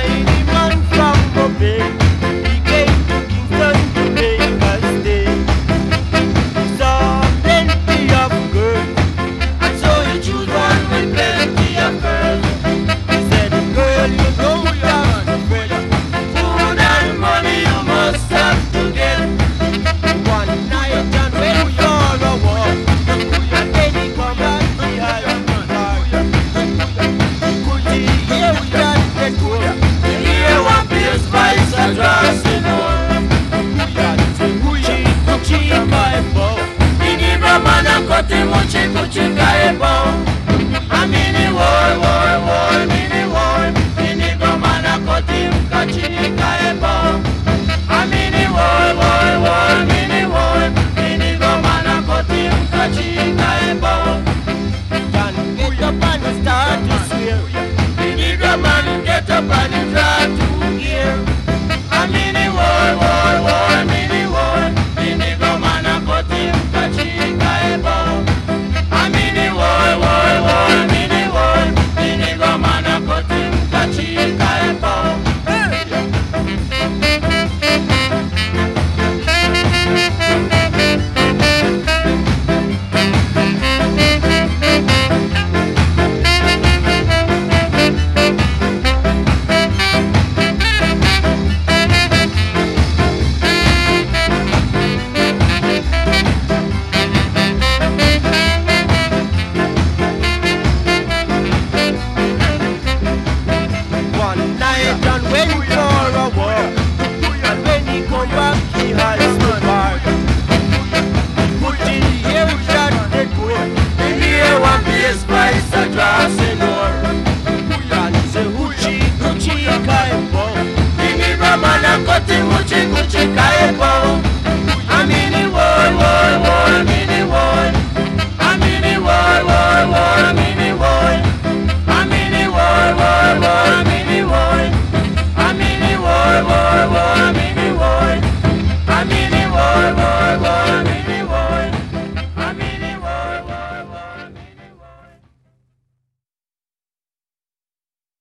mighty man from Mobile. He came to Kingston to make a stay. He saw plenty of girls, and so he chose one with plenty of girls. He said, girl, you don't have to fret. Food and money you must have to get. One night and went for a walk, and then he come back behind the car. He hear that they go, he hear one place vice a dressing on. Kuchi kaipo, ini brahmana kote moche kuchi kaipo. Amini woi, mini woi, ini brahmana kote mkachi kaipo. Amini woi, mini woi, ini brahmana kote mkachi kaipo. Can get up and start to swear. Ini brahman get up and start to hear. Amini woi, mini woi, ini brahmana kote mkachi kaipo. Amini woi, mini woi, ini brahmana kote mkachi kaipo. One night and when